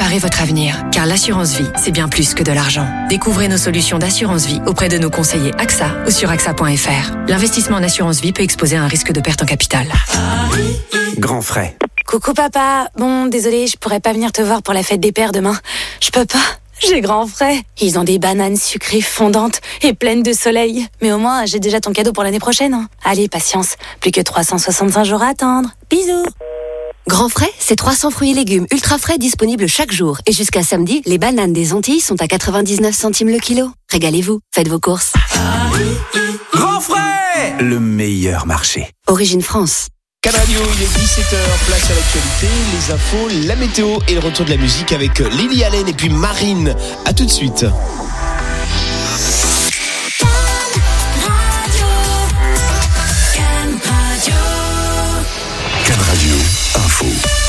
Préparez votre avenir, car l'assurance vie, c'est bien plus que de l'argent. Découvrez nos solutions d'assurance vie auprès de nos conseillers AXA ou sur AXA.fr. L'investissement en assurance vie peut exposer à un risque de perte en capital. Grand frais. Coucou papa, bon désolé, je pourrais pas venir te voir pour la fête des pères demain. Je peux pas, j'ai grand frais. Ils ont des bananes sucrées fondantes et pleines de soleil. Mais au moins, j'ai déjà ton cadeau pour l'année prochaine. Hein. Allez, patience, plus que 365 jours à attendre. Bisous. Grand frais, c'est 300 fruits et légumes ultra frais disponibles chaque jour. Et jusqu'à samedi, les bananes des Antilles sont à 99 centimes le kilo. Régalez-vous, faites vos courses. Grand frais, le meilleur marché. Origine France. Can Radio, il est 17h, place à l'actualité, les infos, la météo et le retour de la musique avec Lily Allen et puis Marine. À tout de suite. Can Radio, info.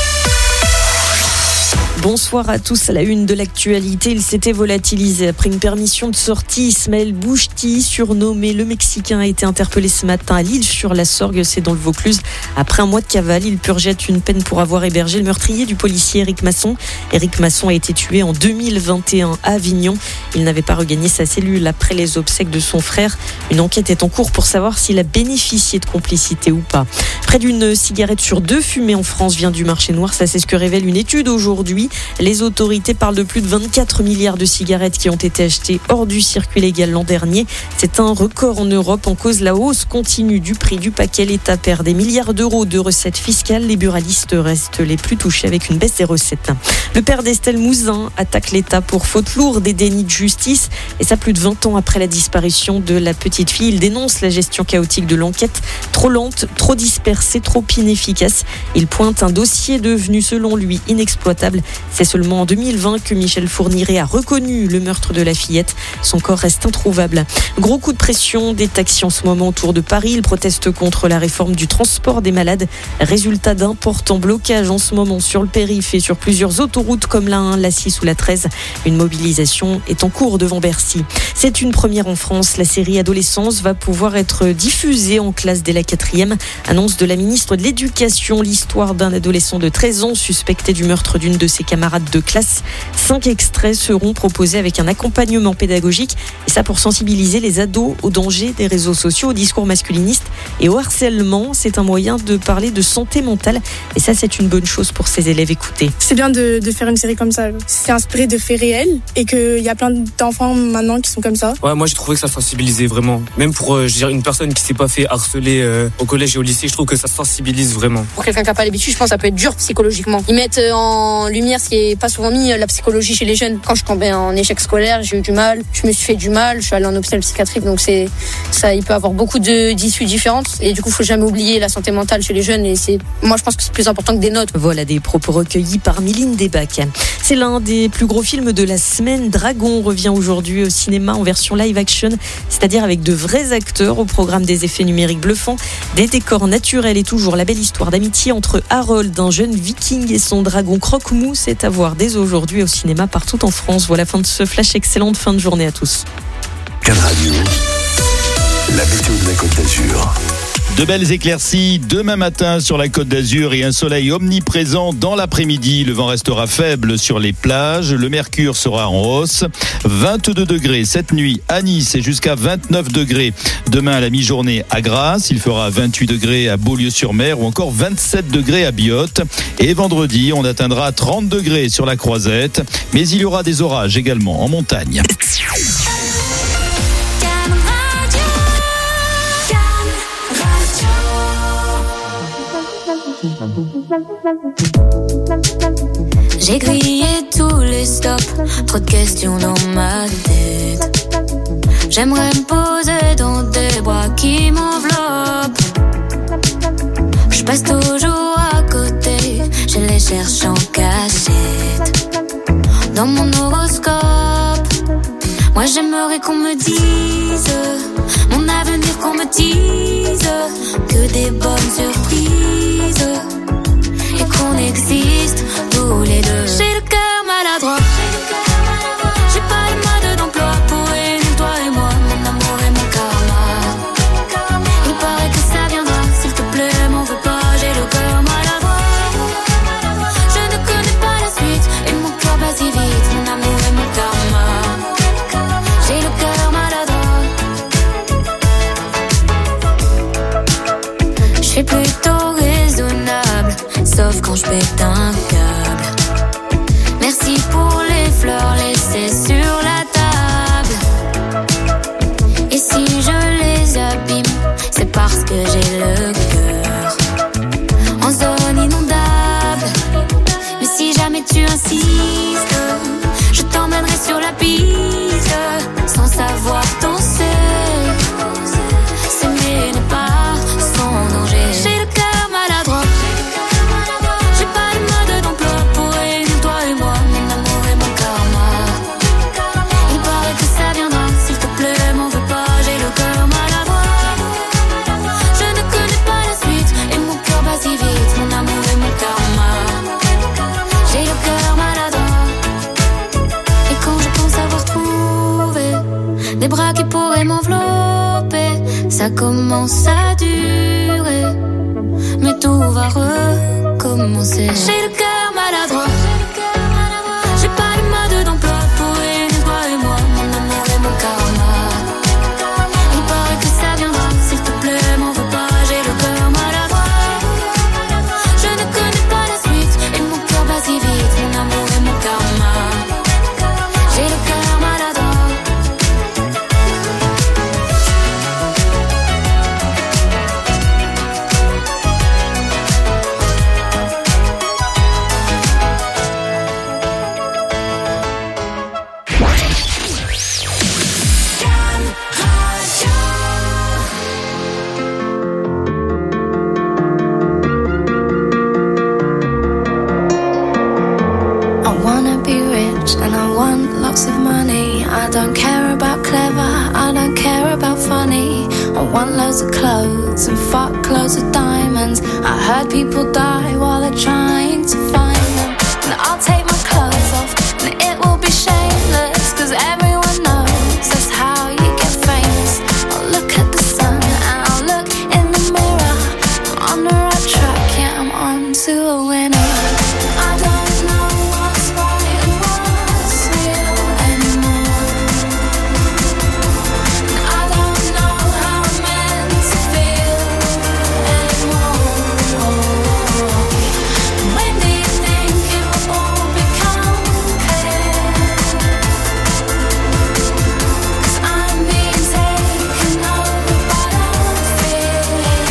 Bonsoir à tous. À la une de l'actualité, il s'était volatilisé après une permission de sortie. Ismaël Bouchti, surnommé le Mexicain, a été interpellé ce matin à L'Isle-sur-la-Sorgue, c'est dans le Vaucluse. Après un mois de cavale, il purgeait une peine pour avoir hébergé le meurtrier du policier Éric Masson. Éric Masson a été tué en 2021 à Avignon. Il n'avait pas regagné sa cellule après les obsèques de son frère. Une enquête est en cours pour savoir s'il a bénéficié de complicité ou pas. Près d'une cigarette sur deux fumée en France vient du marché noir. Ça, c'est ce que révèle une étude aujourd'hui. Les autorités parlent de plus de 24 milliards de cigarettes qui ont été achetées hors du circuit légal l'an dernier. C'est un record en Europe. En cause, la hausse continue du prix du paquet. L'État perd des milliards d'euros de recettes fiscales. Les buralistes restent les plus touchés avec une baisse des recettes. Le père d'Estelle Mouzin attaque l'État pour faute lourde et déni de justice. Et ça, plus de 20 ans après la disparition de la petite fille. Il dénonce la gestion chaotique de l'enquête. Trop lente, trop dispersée, trop inefficace. Il pointe un dossier devenu, selon lui, inexploitable. C'est seulement en 2020 que Michel Fourniret a reconnu le meurtre de la fillette. Son corps reste introuvable. Gros coup de pression des taxis en ce moment autour de Paris. Ils protestent contre la réforme du transport des malades. Résultat d'importants blocages en ce moment sur le périph' et sur plusieurs autoroutes comme la 1, la 6 ou la 13. Une mobilisation est en cours devant Bercy. C'est une première en France. La série Adolescence va pouvoir être diffusée en classe dès la 4e. Annonce de la ministre de l'Éducation. L'histoire d'un adolescent de 13 ans suspecté du meurtre d'une de ses camarades de classe. 5 extraits seront proposés avec un accompagnement pédagogique. Et ça pour sensibiliser les ados aux dangers des réseaux sociaux, au discours masculiniste et au harcèlement. C'est un moyen de parler de santé mentale. Et ça, c'est une bonne chose pour ces élèves. Écoutez. C'est bien de faire une série comme ça. C'est inspiré de faits réels et qu'il y a plein d'enfants maintenant qui sont comme ça. Ouais, moi j'ai trouvé que ça sensibilisait vraiment. Même pour une personne qui s'est pas fait harceler au collège et au lycée, je trouve que ça sensibilise vraiment. Pour quelqu'un qui n'a pas l'habitude, je pense que ça peut être dur psychologiquement. Ils mettent en lumière ce qui est pas souvent mis, la psychologie chez les jeunes. Quand je tombais en échec scolaire, j'ai eu du mal, je me suis fait du mal, je suis allée en hôpital psychiatrique, donc c'est ça, il peut avoir beaucoup d'issues différentes et du coup, faut jamais oublier la santé mentale chez les jeunes et moi je pense que c'est plus important que des notes. Voilà des propos recueillis par Miline Desbac. C'est l'un des plus gros films de la semaine. Dragon revient aujourd'hui au cinéma en version live action, c'est-à-dire avec de vrais acteurs au programme des effets numériques bluffants, des décors naturels et toujours la belle histoire d'amitié entre Harold, un jeune viking, et son dragon croque-mou. C'est à voir dès aujourd'hui au cinéma partout en France. Voilà, fin de ce flash. Excellente fin de journée à tous. Can Radio, la météo de la Côte d'Azur. De belles éclaircies demain matin sur la Côte d'Azur et un soleil omniprésent dans l'après-midi. Le vent restera faible sur les plages. Le mercure sera en hausse. 22 degrés cette nuit à Nice et jusqu'à 29 degrés demain à la mi-journée à Grasse. Il fera 28 degrés à Beaulieu-sur-Mer ou encore 27 degrés à Biot. Et vendredi, on atteindra 30 degrés sur la Croisette. Mais il y aura des orages également en montagne. J'ai grillé tous les stops, trop de questions dans ma tête. J'aimerais me poser dans des bras qui m'enveloppent. Je passe toujours à côté, je les cherche en cachette. Dans mon horoscope, moi j'aimerais qu'on me dise mon avenir, qu'on me dise que des bonnes surprises et qu'on existe tous les deux. J'ai le cœur maladroit, j'ai pas le mode d'emploi pour réunir toi et moi, mon amour et mon karma. Il paraît que ça viendra, s'il te plaît m'en veux pas, j'ai le cœur maladroit. Je ne connais pas la suite et mon cœur bat piste. Je t'emmènerai sur la piste, sans savoir danser. S'aimer n'est pas sans danger. J'ai le cœur maladroit. J'ai pas de mode d'emploi pour réunir toi et moi, mon amour et mon karma. Il paraît que ça viendra, s'il te plaît, m'en veux pas. J'ai le cœur maladroit. Je ne connais pas la suite et mon cœur bat si vite, mon amour et mon karma. J'ai le cœur maladroit. Et quand je pense avoir trouvé des bras qui pourraient m'envelopper, ça commence à durer, mais tout va recommencer. J'ai le cœur maladroit. J'ai pas de mode d'emploi pour réunir toi et moi, mon amour et mon karma. Il paraît que ça viendra, s'il te plaît, m'en veux pas. J'ai le cœur maladroit. Je ne connais pas la suite et mon cœur bat si vite, mon amour et mon karma. J'ai le cœur maladroit. I wanna be rich and I want lots of money. I don't care about clever, I don't care about funny. I want loads of clothes and fuck loads of diamonds. I heard people die while they're trying to find them. And I'll take my clothes off and it will be shameless, cause everyone knows that's how you get famous. I'll look at the sun and I'll look in the mirror. I'm on the right track, yeah, I'm on to a winner. I don't know what's right and what's real anymore. I don't know how I'm meant to feel anymore. When do you think it will all become clear? 'Cause I'm being taken over by the fear.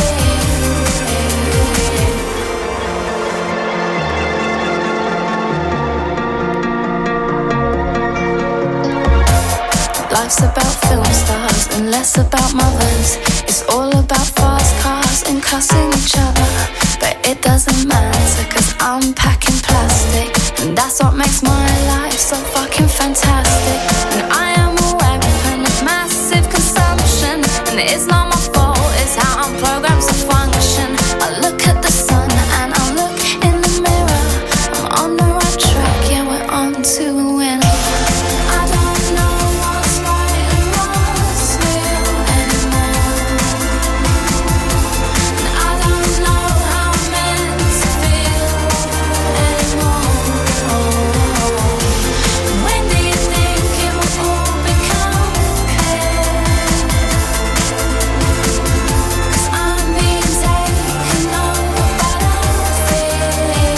Life's about film stars and less about mothers. It's all about fast cars and cussing each other. But it doesn't matter, cause I'm packing plastic, and that's what makes my life so fucking fantastic. And I am a weapon of massive consumption, and it's not my fault, it's how I'm programmed to function. I look at the sun and I look in the mirror. I'm on the right track, yeah, we're on to a winner. I don't know what's right and what's real anymore. And I don't know how I'm meant to feel anymore. When do you think it will all become clear? 'Cause I'm being taken over by the fear.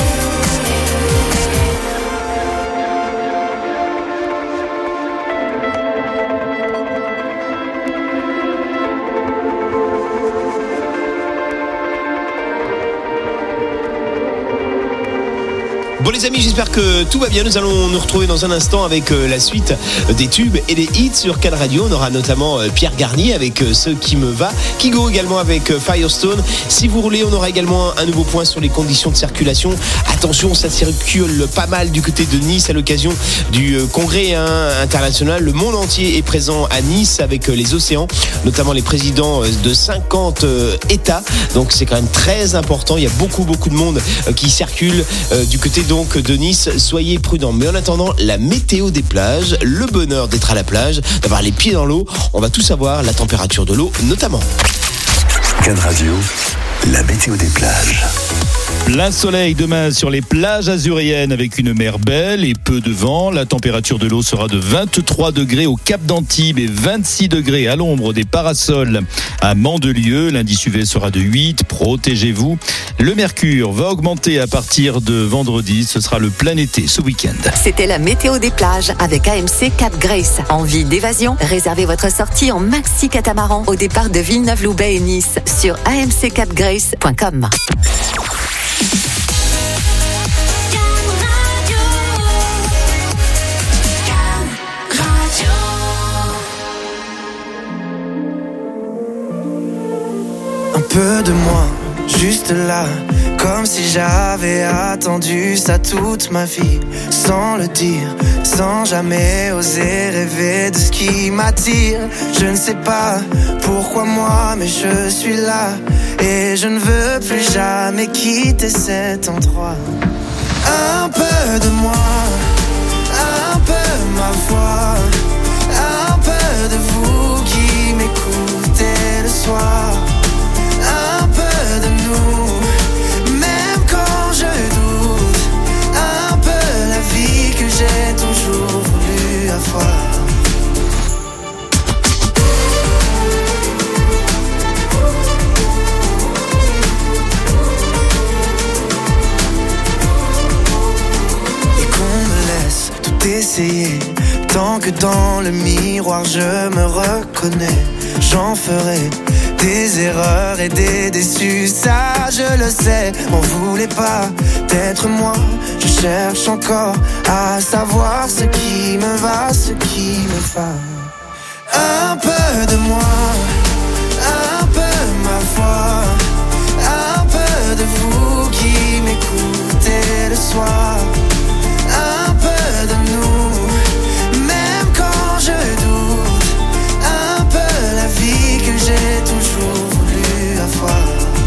Bon les amis, j'espère que tout va bien. Nous allons nous retrouver dans un instant avec la suite des tubes et des hits sur Can Radio. On aura notamment Pierre Garnier avec Ce qui me va, Kigo également avec Firestone. Si vous roulez, on aura également un nouveau point sur les conditions de circulation. Attention, ça circule pas mal du côté de Nice à l'occasion du congrès international. Le monde entier est présent à Nice avec les océans, notamment les présidents de 50 États. Donc c'est quand même très important. Il y a beaucoup de monde qui circule du côté donc de Nice. Soyez prudents. Mais en attendant, la météo des plages, le bonheur d'être à la plage, d'avoir les pieds dans l'eau. On va tout savoir, la température de l'eau notamment. Can Radio, la météo des plages. Plein soleil demain sur les plages azuriennes avec une mer belle et peu de vent. La température de l'eau sera de 23 degrés au Cap d'Antibes et 26 degrés à l'ombre des parasols à Mandelieu. L'indice UV sera de 8. Protégez-vous. Le mercure va augmenter à partir de vendredi. Ce sera le plein été ce week-end. C'était la météo des plages avec AMC Cap Grace. Envie d'évasion? Réservez votre sortie en maxi catamaran au départ de Villeneuve-Loubet et Nice sur amccapgrace.com. de moi, juste là, comme si j'avais attendu ça toute ma vie, sans le dire, sans jamais oser rêver de ce qui m'attire. Je ne sais pas pourquoi moi, mais je suis là, et je ne veux plus jamais quitter cet endroit. Un peu de moi, un peu ma voix, un peu de vous qui m'écoutez le soir, un peu de nous, même quand je doute, un peu la vie que j'ai toujours voulu avoir. Essayer, tant que dans le miroir je me reconnais, j'en ferai des erreurs et des déçus, ça je le sais. M'en voulez pas d'être moi, je cherche encore à savoir ce qui me va, ce qui me va. Un peu de moi, un peu ma voix, un peu de vous qui m'écoutez le soir, un peu de nous, même quand je doute, un peu la vie que j'ai toujours voulu avoir.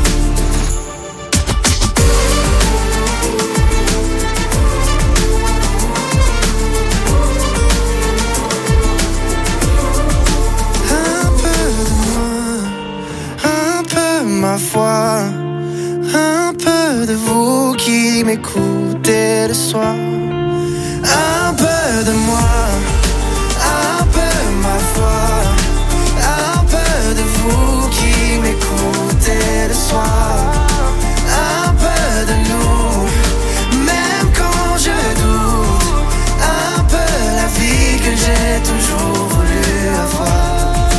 Un peu de moi, un peu ma foi, un peu de vous qui m'écoutez le soir. Un peu de moi, un peu ma foi, un peu de vous qui m'écoutez le soir, un peu de nous, même quand je doute, un peu la vie que j'ai toujours voulu avoir.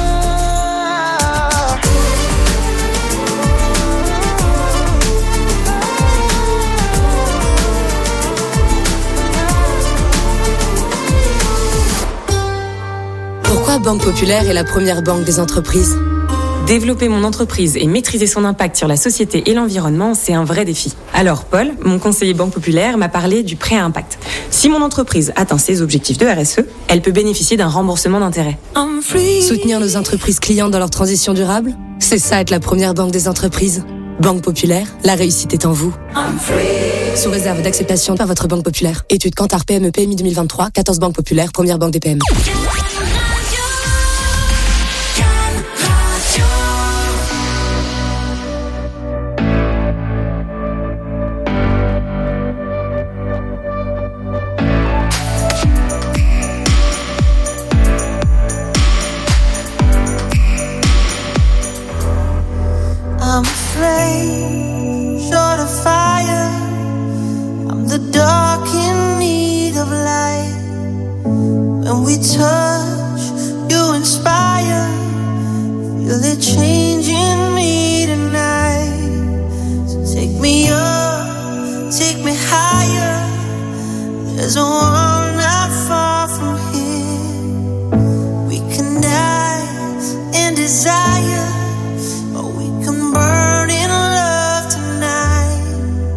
Pourquoi Banque Populaire est la première banque des entreprises ? Développer mon entreprise et maîtriser son impact sur la société et l'environnement, c'est un vrai défi. Alors Paul, mon conseiller Banque Populaire, m'a parlé du prêt à impact. Si mon entreprise atteint ses objectifs de RSE, elle peut bénéficier d'un remboursement d'intérêt. Soutenir nos entreprises clients dans leur transition durable ? C'est ça être la première banque des entreprises. Banque Populaire, la réussite est en vous. Sous réserve d'acceptation par votre Banque Populaire. Étude Kantar PME PMI 2023, 14 banques populaires, première banque des PME. I'm afraid, short of fire. I'm the dark in need of light. When we touch, you inspire. Feel it changing me tonight. So take me up, take me higher. There's a world not far from here. We can dance in desire. Burn in love tonight.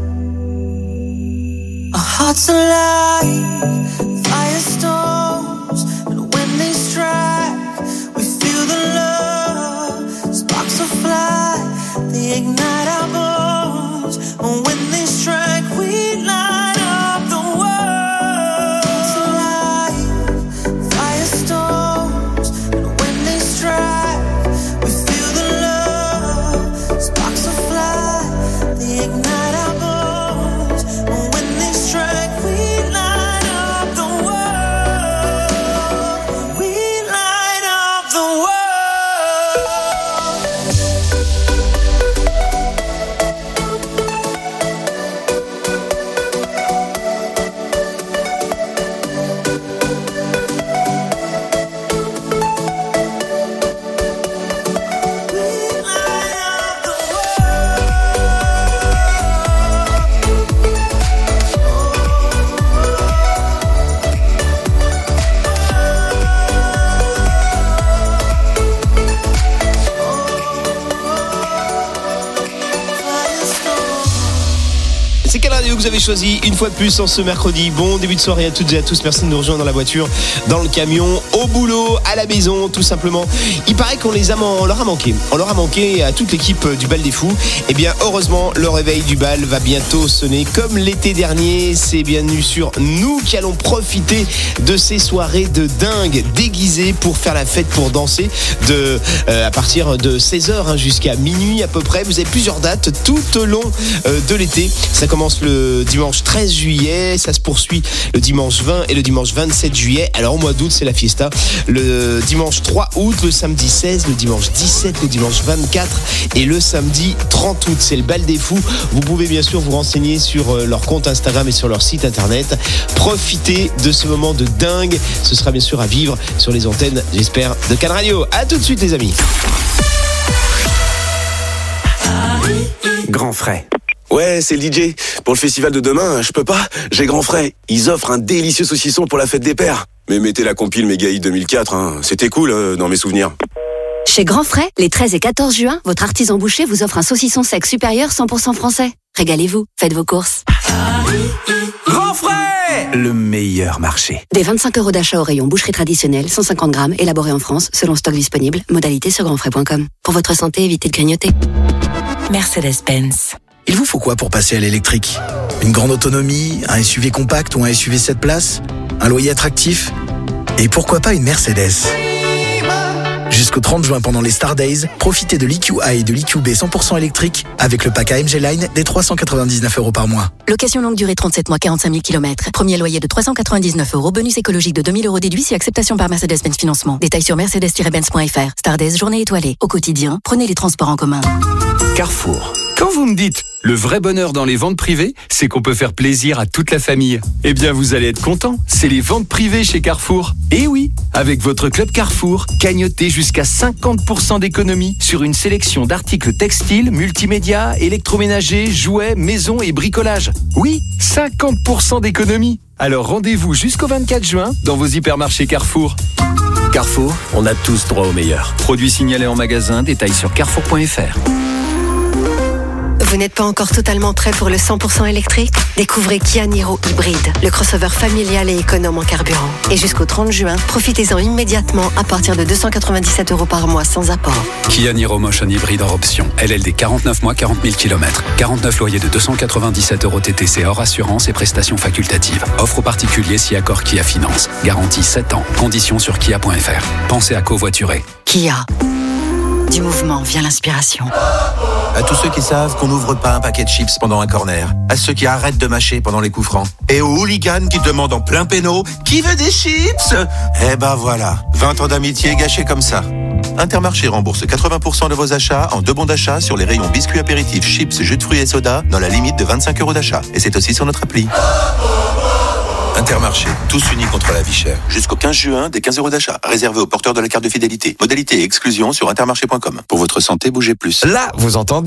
Our hearts alive, firestorms, and when they strike, we feel the love. Sparks will fly, they ignite our bones. And when they strike, we light up the world. que vous avez choisi une fois de plus en ce mercredi. Bon début de soirée à toutes et à tous. Merci de nous rejoindre dans la voiture, dans le camion, au boulot, à la maison, tout simplement. Il paraît qu'on leur a manqué. On leur a manqué à toute l'équipe du Bal des Fous. Eh bien, heureusement, le réveil du bal va bientôt sonner. Comme l'été dernier, c'est bienvenue sur nous qui allons profiter de ces soirées de dingue, déguisées pour faire la fête, pour danser à partir de 16h jusqu'à minuit à peu près. Vous avez plusieurs dates tout au long de l'été. Ça commence le dimanche 13 juillet, ça se poursuit le dimanche 20 et le dimanche 27 juillet. Alors au mois d'août, c'est la fiesta. Le dimanche 3 août, le samedi 16, le dimanche 17, le dimanche 24 et le samedi 30 août. C'est le Bal des Fous. Vous pouvez bien sûr vous renseigner sur leur compte Instagram et sur leur site internet. Profitez de ce moment de dingue. Ce sera bien sûr à vivre sur les antennes, j'espère, de Can Radio. À tout de suite les amis. Grand Frais. Ouais, c'est le DJ. Pour le festival de demain, je peux pas. J'ai Grand Frais. Ils offrent un délicieux saucisson pour la fête des pères. Mais mettez la compile Méga Hit 2004, hein. C'était cool dans mes souvenirs. Chez Grand Frais, les 13 et 14 juin, votre artisan boucher vous offre un saucisson sec supérieur 100% français. Régalez-vous, faites vos courses. Grand Frais, le meilleur marché. Des 25 € d'achat au rayon boucherie traditionnelle, 150 grammes, élaboré en France, selon stock disponible. Modalité sur grandfrais.com. Pour votre santé, évitez de grignoter. Mercedes-Benz. Il vous faut quoi pour passer à l'électrique ? Une grande autonomie, un SUV compact ou un SUV 7 places ? Un loyer attractif ? Et pourquoi pas une Mercedes ? Jusqu'au 30 juin pendant les Star Days, profitez de l'EQA et de l'EQB 100% électrique avec le pack AMG Line des 399 € par mois. Location longue durée 37 mois, 45 000 km. Premier loyer de 399 €. Bonus écologique de 2 000 € déduit si acceptation par Mercedes-Benz Financement. Détails sur mercedes-benz.fr. Star Days, journée étoilée. Au quotidien, prenez les transports en commun. Carrefour. Quand vous me dites le vrai bonheur dans les ventes privées, c'est qu'on peut faire plaisir à toute la famille. Eh bien, vous allez être content. C'est les ventes privées chez Carrefour. Et oui, avec votre club Carrefour, gagnotez jusqu'à 50% d'économie sur une sélection d'articles textiles, multimédia, électroménagers, jouets, maison et bricolage. Oui, 50% d'économie. Alors rendez-vous jusqu'au 24 juin dans vos hypermarchés Carrefour. Carrefour, on a tous droit au meilleur. Produits signalés en magasin, détails sur carrefour.fr. Vous n'êtes pas encore totalement prêt pour le 100% électrique ? Découvrez Kia Niro Hybride, le crossover familial et économe en carburant. Et jusqu'au 30 juin, profitez-en immédiatement à partir de 297 € par mois sans apport. Kia Niro Motion Hybride hors option. LLD 49 mois, 40 000 km. 49 loyers de 297 € TTC hors assurance et prestations facultatives. Offre aux particuliers si accord Kia Finance. Garantie 7 ans. Conditions sur kia.fr. Pensez à covoiturer. Kia. Du mouvement vient l'inspiration. À tous ceux qui savent qu'on n'ouvre pas un paquet de chips pendant un corner. À ceux qui arrêtent de mâcher pendant les coups francs. Et aux hooligans qui demandent en plein péno « Qui veut des chips ?» Eh ben voilà, 20 ans d'amitié gâchés comme ça. Intermarché rembourse 80% de vos achats en 2 bons d'achat sur les rayons biscuits apéritifs, chips, jus de fruits et soda dans la limite de 25 € d'achat. Et c'est aussi sur notre appli. Intermarché, tous unis contre la vie chère. Jusqu'au 15 juin, des 15 € d'achat. Réservé aux porteurs de la carte de fidélité. Modalité et exclusion sur intermarché.com. Pour votre santé, bougez plus. Là, vous entendez ?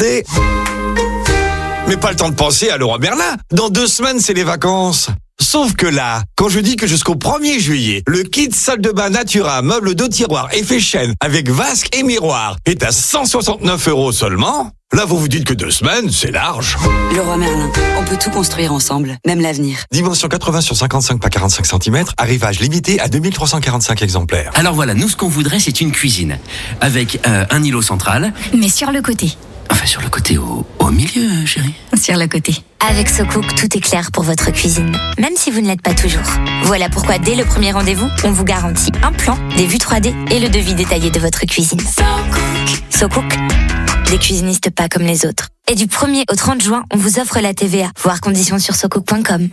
Mais pas le temps de penser à Leroy Merlin. Dans 2 semaines, c'est les vacances. Sauf que là, quand je dis que jusqu'au 1er juillet, le kit salle de bain Natura, meuble de tiroir effet chêne avec vasque et miroir est à 169 € seulement, là vous vous dites que 2 semaines, c'est large. Leroy Merlin, on peut tout construire ensemble, même l'avenir. Dimension 80 sur 55 par 45 cm, arrivage limité à 2345 exemplaires. Alors voilà, nous ce qu'on voudrait c'est une cuisine, avec un îlot central. Mais sur le côté. Enfin sur le côté, au milieu chérie. Sur le côté. Avec SoCook, tout est clair pour votre cuisine, même si vous ne l'êtes pas toujours. Voilà pourquoi dès le premier rendez-vous, on vous garantit un plan, des vues 3D et le devis détaillé de votre cuisine. SoCook, des cuisinistes pas comme les autres. Et du 1er au 30 juin, on vous offre la TVA. Voir conditions sur socook.com.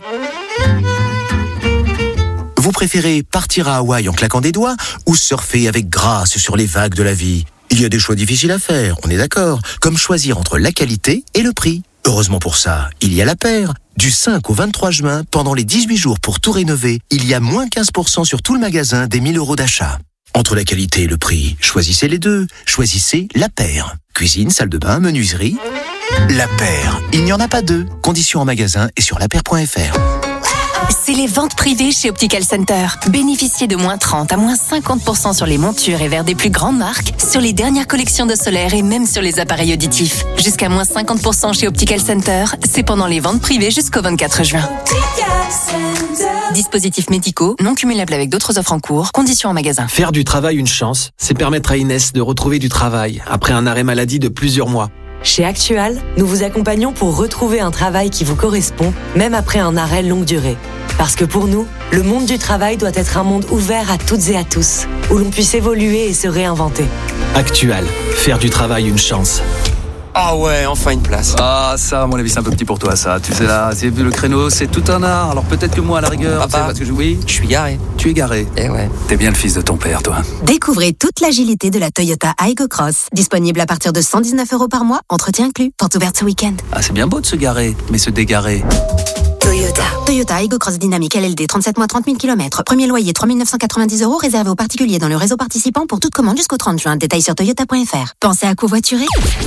Vous préférez partir à Hawaï en claquant des doigts ou surfer avec grâce sur les vagues de la vie ? Il y a des choix difficiles à faire, on est d'accord, comme choisir entre la qualité et le prix. Heureusement pour ça, il y a La Paire. Du 5 au 23 juin, pendant les 18 jours pour tout rénover, il y a moins 15% sur tout le magasin des 1 000 € d'achat. Entre la qualité et le prix, choisissez les deux. Choisissez La Paire. Cuisine, salle de bain, menuiserie. La Paire, il n'y en a pas deux. Conditions en magasin et sur lapaire.fr. C'est les ventes privées chez Optical Center. Bénéficiez de moins 30 à moins 50% sur les montures et verres des plus grandes marques, sur les dernières collections de solaire et même sur les appareils auditifs. Jusqu'à moins 50% chez Optical Center, c'est pendant les ventes privées jusqu'au 24 juin. Dispositifs médicaux, non cumulables avec d'autres offres en cours, conditions en magasin. Faire du travail une chance, c'est permettre à Inès de retrouver du travail après un arrêt maladie de plusieurs mois. Chez Actual, nous vous accompagnons pour retrouver un travail qui vous correspond, même après un arrêt longue durée. Parce que pour nous, le monde du travail doit être un monde ouvert à toutes et à tous, où l'on puisse évoluer et se réinventer. Actual, faire du travail une chance. Ah ouais, enfin une place. Ah ça, à mon avis, c'est un peu petit pour toi, ça. Tu sais là, c'est le créneau, c'est tout un art. Alors peut-être que moi, à la rigueur, Papa, parce que oui, je suis garé. Tu es garé. Eh ouais. T'es bien le fils de ton père, toi. Découvrez toute l'agilité de la Toyota Aygo Cross. Disponible à partir de 119 € par mois, entretien inclus. Porte ouverte ce week-end. Ah, c'est bien beau de se garer, mais se dégarer. Toyota Aygo Cross Dynamique LLD, 37 mois, 30 000 km. Premier loyer, 3 990 €, réservé aux particuliers dans le réseau participant pour toute commande jusqu'au 30 juin. Détails sur toyota.fr. Pensez à covoiturer.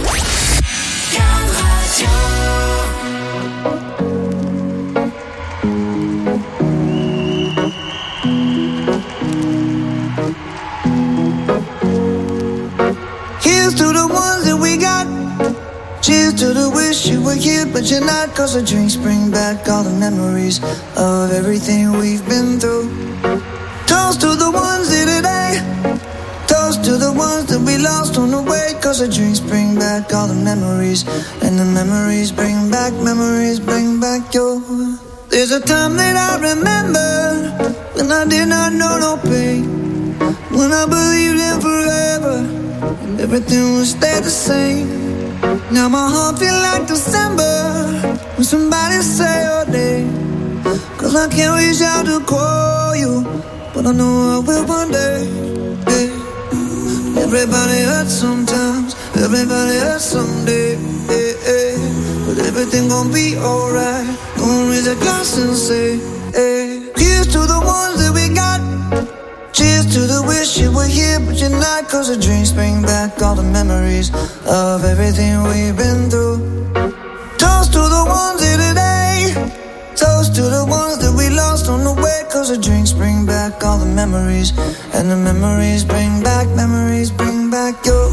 Here's to the ones that we got. Cheers to the wish you were here, but you're not. Cause the drinks bring back all the memories of everything we've been through. Toast to the ones here today. Toast to the ones that we lost on the way. Cause the drinks bring back all the memories. And the memories bring back your. There's a time that I remember when I did not know no pain. When I believed in forever and everything would stay the same. Now my heart feel like December when somebody say your name. Cause I can't reach out to call you, but I know I will one day. Yeah. Everybody hurts sometimes, everybody hurts someday. Yeah, yeah. But everything gon' be alright. Gonna raise a glass and say, hey. Here's to the ones that we got. Cheers to the wish you were here, but you're not. Cause the drinks bring back all the memories of everything we've been through. Toast to the ones here today. Toast to the ones that we lost on the way. Cause the drinks bring back all the memories. And the memories bring back your.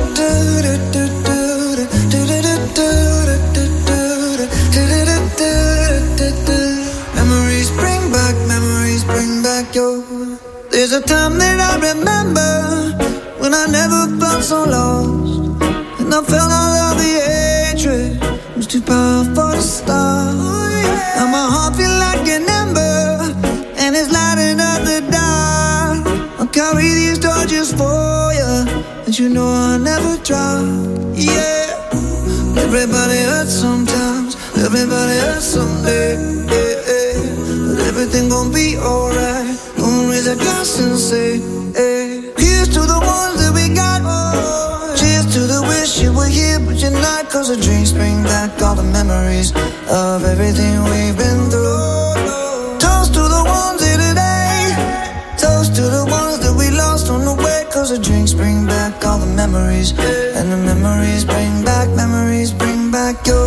Memories bring back your. There's a time that I remember when I never felt so lost. And I felt all of the hatred was too powerful to stop. Now my heart feel like an ember and it's lighting up the dark. I'll carry these torches for you, but you know I'll never drop. Yeah. Everybody hurts sometimes, everybody hurts someday. Yeah, yeah. But everything gon' be alright. Gonna raise a glass and say, hey. Here's to the ones that we got. Cheers to the wish you were here, but you're not. Cause the drinks bring back all the memories of everything we've been through. Toast to the ones here today. Toast to the ones that we lost on the way. Cause the drinks bring back all the memories. And the memories bring back your.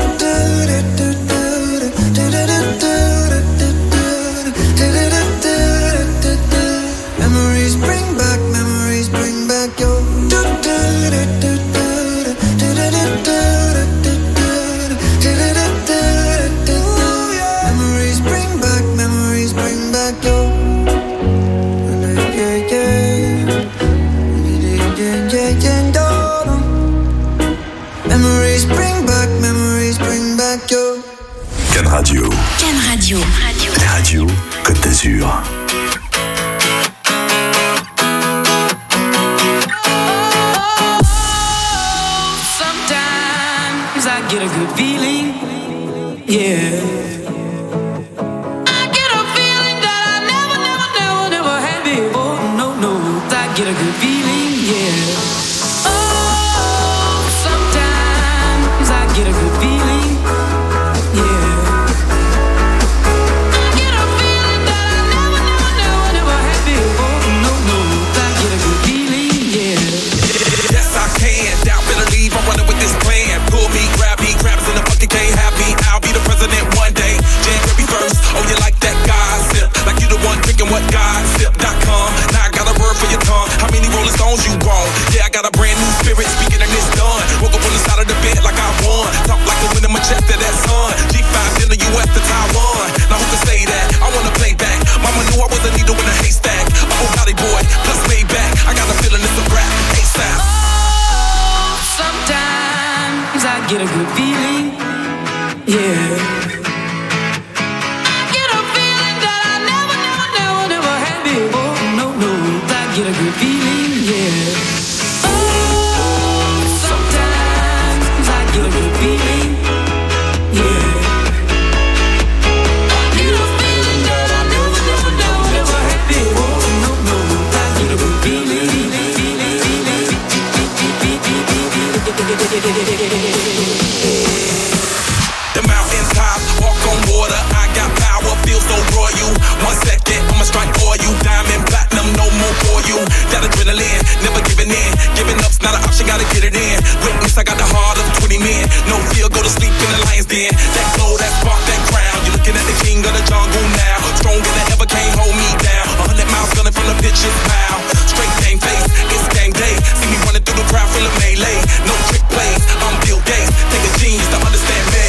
Memories bring back your. Memories bring back your. Memories bring back your. Can Radio. La radio Côte d'Azur. Sometimes I get a good feeling, yeah. I get a feeling that I never had before. No, I get a good feeling, yeah. Oh, sometimes I get a good feeling, yeah. I get a feeling that I never had before. No, I get a good feeling, yeah. Yes, I can. Doubt, better leave. I'm running with this plan. Pull me, grab us in the bucket, can't have me. I'll be the president one day. January 1st. Oh, you like that? you want. Yeah, I got a brand new spirit, speaking and it's done. Woke up on the side of the bed like I won. Talk like the wind in my chest to that sun. G5 in the US to Taiwan. Now who can say that? I wanna play back. Mama knew I was a needle in a haystack. I'm a body boy, plus way back. I got a feeling it's a rap. ASAP. Oh, sometimes I get a good feeling. Yeah. Get a good feeling, yeah. Oh, sometimes I get a good feeling, yeah. I get a feeling that I never had before. No, I get a good feeling. The mountain top, walk on water. I got power, feel so royal. 1 second, I'ma strike for you. Diamond, platinum, no more for you. That adrenaline, never giving in. Giving up's not an option, gotta get it in. Witness, I got the heart of 20 men. No fear, go to sleep in the lion's den. That glow, that spark, that crown. You're looking at the king of the jungle now. Stronger than ever, can't hold me down. 100 miles gunning from the pitch's bow. Straight game face, it's game day. See me running through the crowd full of melee. No trick plays, I'm Bill Gates. Take a genius to understand me.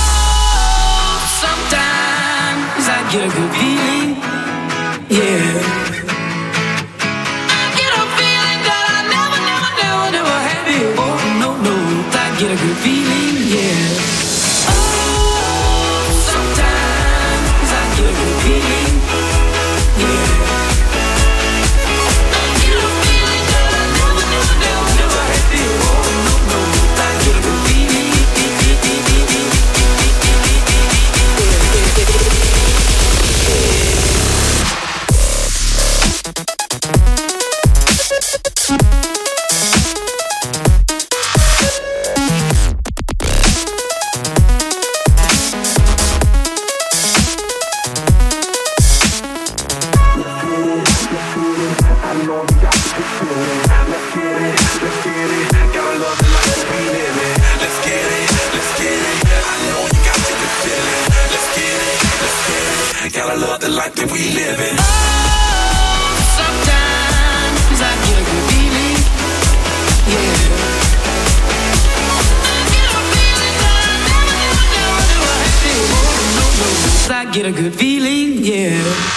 Sometimes I get a good feeling, yeah. I get a feeling that I never had before. No, I get a good feeling, yeah. Oh, sometimes I get a good feeling, yeah. I get a feeling that I never had before. No, I get a good feeling. Gotta love the life that we live in. Oh, sometimes I get a good feeling, yeah. I get a feeling that I never had before. No, I get a good feeling, yeah.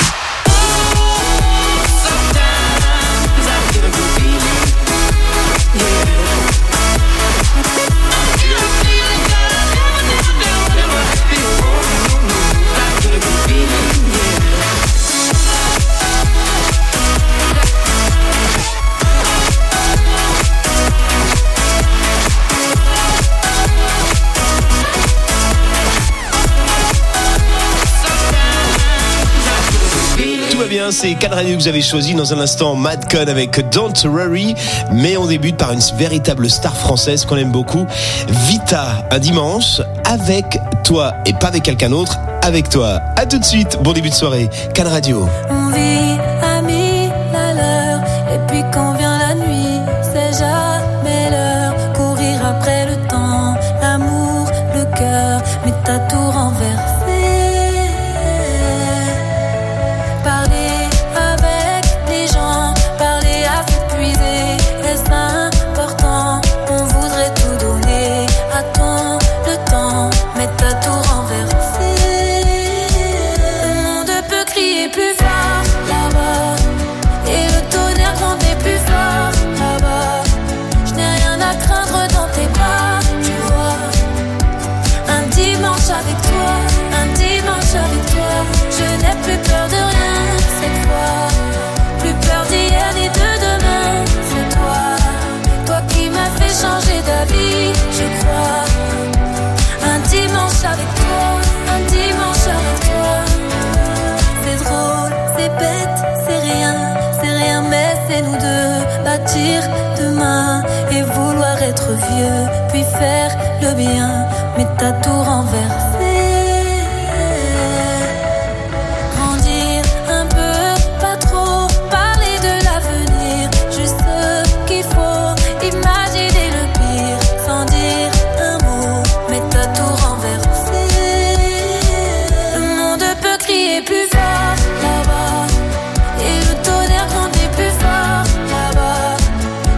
C'est Can Radio que vous avez choisi. Dans un instant, Madcon avec Don't Worry. Mais on débute par une véritable star française qu'on aime beaucoup, Vita. Un dimanche avec toi et pas avec quelqu'un d'autre, avec toi. À tout de suite. Bon début de soirée. Can Radio. On vit à 1000 à l'heure. Et puis quand vient la nuit, c'est jamais l'heure. Courir après le temps, l'amour, le cœur. Mais t'as tout renversé. Demain et vouloir être vieux, puis faire le bien, mais t'as tout renversé. Grandir un peu, pas trop, parler de l'avenir, juste ce qu'il faut, imaginer le pire, sans dire un mot, mais t'as tout renversé. Le monde peut crier plus fort là-bas, et le tonnerre grandit plus fort là-bas.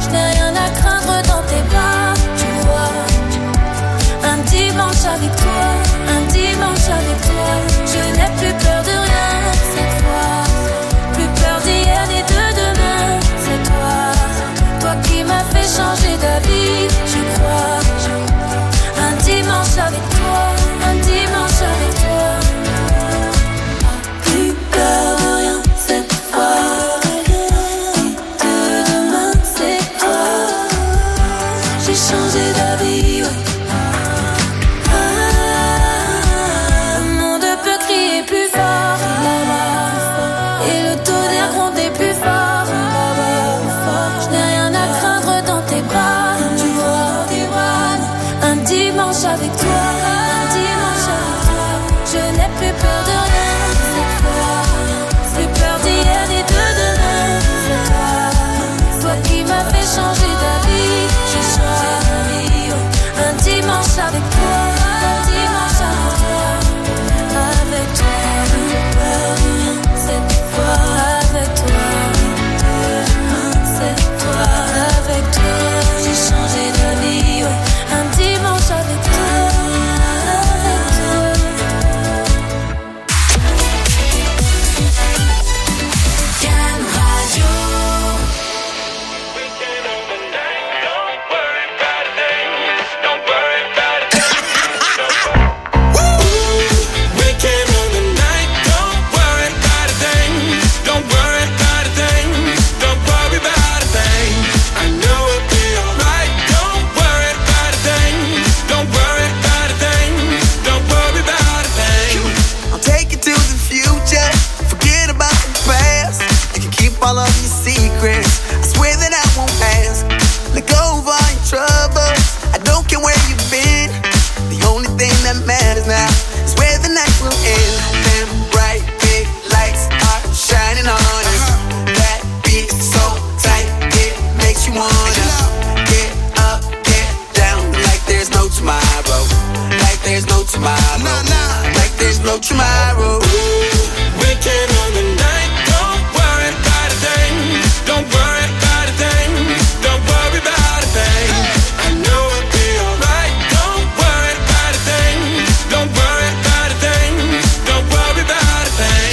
avec toi, un dimanche avec toi. Je n'ai plus peur de rien cette fois. Plus peur d'hier ni de demain. C'est toi qui m'as fait changer d'avis. J'ai changé d'avis. Un dimanche avec toi, un dimanche avec toi. Avec toi, cette fois avec toi. Cette fois avec toi. J'ai changé d'avis. Un dimanche avec toi. Avec toi. Can Radio. Weekend on the night, don't worry about a thing. Don't worry about a thing. Don't worry about a thing. I know it'll be alright. Don't worry about a thing. Don't worry about a thing. Don't worry about a thing. I'll take you to the future. Forget about the past. You can keep all of your secrets. I swear that I won't ask. Let go of all your troubles. I don't care where you've been. The only thing that matters now is where the night will end. Them bright big lights are shining on us. That beat so tight it makes you wanna get up, get down like there's no tomorrow. Like there's no tomorrow. Like there's no tomorrow. Weekend on the night, don't worry about a thing. Don't worry about a thing. Don't worry about a thing. I know it'll be alright. Don't worry about a thing. Don't worry about a thing. Don't worry about a thing.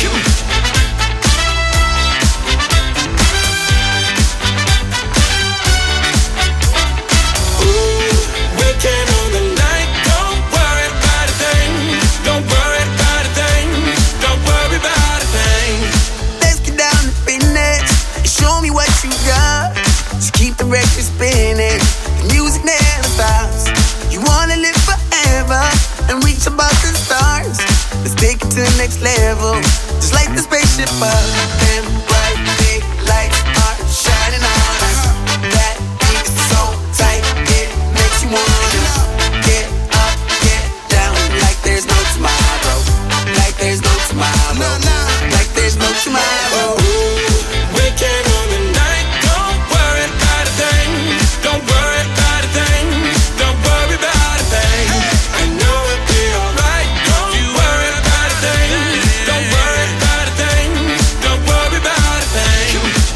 Weekend on the night, don't worry about a thing. Don't worry about a thing. Don't worry about a thing. Let's get down to business and show me what you got. Just keep the record spinning. The music never stops. You wanna live forever and reach above the stars. Let's take it to the next level. Just like the spaceship up. Them bright big lights are shining on us. That beat so tight it makes you wanna get up, get down like there's no tomorrow. Like there's no tomorrow. Like there's no tomorrow. Weekend on the night, don't worry about a thing. Don't worry about a thing. Don't worry about a thing. I know it'll be alright. Don't worry about a thing. Don't worry about a thing. Don't worry about a thing.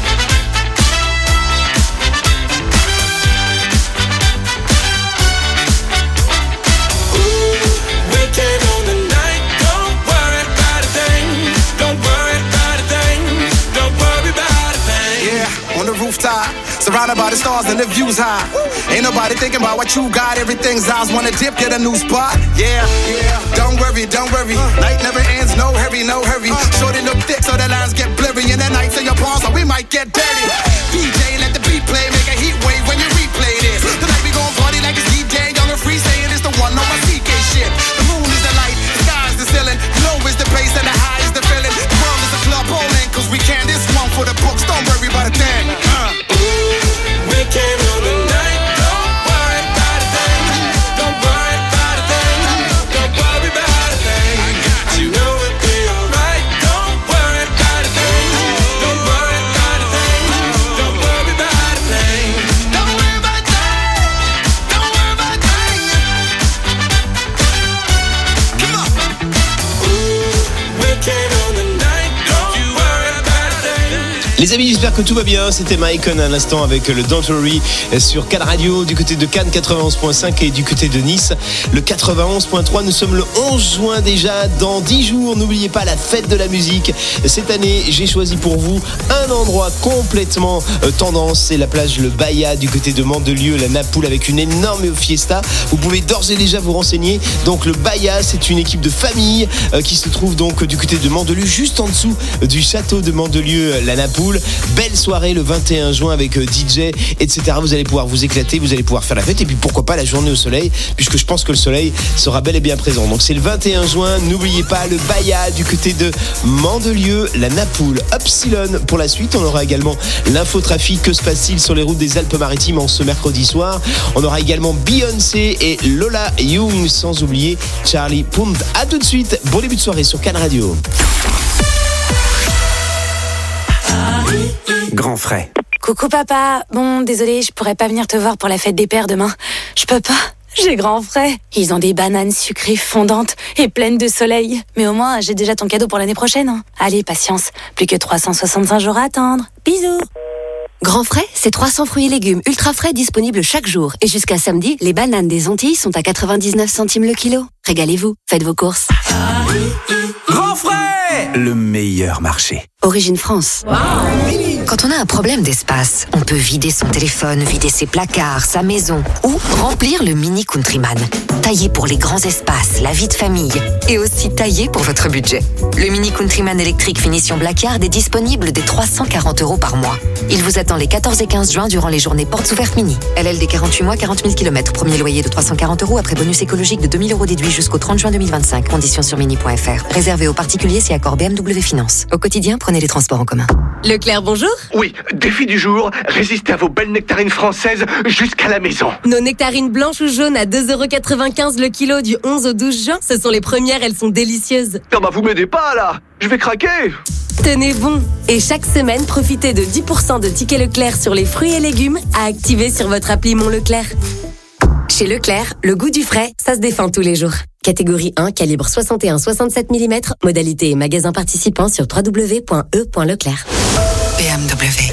Weekend on the night, don't worry about a thing. Don't worry about a thing. Don't worry about a thing. Yeah, on the rooftop, surrounded by the stars and the views high. Ain't nobody thinking about what you got. Everything's ours. Wanna dip, get a new spot. Yeah. Don't worry, don't worry. Night never ends, no hurry, no hurry. Shorty look thick, so the lines get blurry. And the nights in your palms, so we might get dirty. DJ, let the beat play, make a heat wave when you replay this. Tonight we gon' party like it's DJ Young and Free, saying it's the one on my CK shit. The moon is the light, the sky is the ceiling. Low is the bass and the high is the feeling. The world is a club bowling, cause we can. This one for the books, don't worry about a thing. Weekend on the night, don't worry about a thing. Don't worry about a thing. Don't worry about a thing. I know it'll be alright. Don't worry about a thing. Don't worry about a thing. Don't worry about a thing. Don't worry about a thing. Don't worry about a thing. Come on. Weekend on the night, don't worry about a thing. Les amis, j'espère que tout va bien. C'était Maïkon à l'instant avec le Don't Worry sur Cannes Radio du côté de Cannes 91.5 et du côté de Nice le 91.3. Nous sommes le 11 juin déjà, dans 10 jours. N'oubliez pas la fête de la musique. Cette année, j'ai choisi pour vous un endroit complètement tendance. C'est la plage Le Bahia du côté de Mandelieu, la Napoule, avec une énorme fiesta. Vous pouvez d'ores et déjà vous renseigner. Donc le Bahia, c'est une équipe de famille qui se trouve donc du côté de Mandelieu, juste en dessous du château de Mandelieu, la Napoule. Napoule. Belle soirée le 21 juin avec DJ, etc. Vous allez pouvoir vous éclater, vous allez pouvoir faire la fête et puis pourquoi pas la journée au soleil, puisque je pense que le soleil sera bel et bien présent. Donc c'est le 21 juin, n'oubliez pas le Baya du côté de Mandelieu, la Napoule, Upsilon pour la suite. On aura également l'infotrafic, que se passe-t-il sur les routes des Alpes-Maritimes en ce mercredi soir. On aura également Beyoncé et Lola Young, sans oublier Charlie Puth. A tout de suite, bon début de soirée sur Cannes Radio. Grand frais. Coucou papa, bon désolé, je pourrais pas venir te voir pour la fête des pères demain. Je peux pas, j'ai grand frais. Ils ont des bananes sucrées fondantes et pleines de soleil. Mais au moins, j'ai déjà ton cadeau pour l'année prochaine. Hein. Allez, patience, plus que 365 jours à attendre. Bisous. Grand frais, c'est 300 fruits et légumes ultra frais disponibles chaque jour. Et jusqu'à samedi, les bananes des Antilles sont à 99 centimes le kilo. Régalez-vous, faites vos courses. Grand frais, le meilleur marché. Origine France. Quand on a un problème d'espace, on peut vider son téléphone, vider ses placards, sa maison ou remplir le Mini Countryman. Taillé pour les grands espaces, la vie de famille et aussi taillé pour votre budget. Le Mini Countryman électrique finition Blackard est disponible dès 340 € par mois. Il vous attend les 14 et 15 juin durant les journées portes ouvertes mini. LLD 48 mois, 40 000 km. Premier loyer de 340 € après bonus écologique de 2 000 € déduit jusqu'au 30 juin 2025. Conditions sur mini.fr. Réservé aux particuliers si accord BMW Finance. Au quotidien, prenez les transports en commun. Leclerc, bonjour. Oui, défi du jour, résistez à vos belles nectarines françaises jusqu'à la maison. Nos nectarines blanches ou jaunes à 2,95 € le kilo du 11 au 12 juin. Ce sont les premières, elles sont délicieuses. Non bah vous m'aidez pas là, je vais craquer. Tenez bon. Et chaque semaine, profitez de 10% de tickets Leclerc sur les fruits et légumes à activer sur votre appli Mon Leclerc. Chez Leclerc, le goût du frais, ça se défend tous les jours. Catégorie 1, calibre 61-67 mm, modalité et magasin participant sur www.e.leclerc. BMW.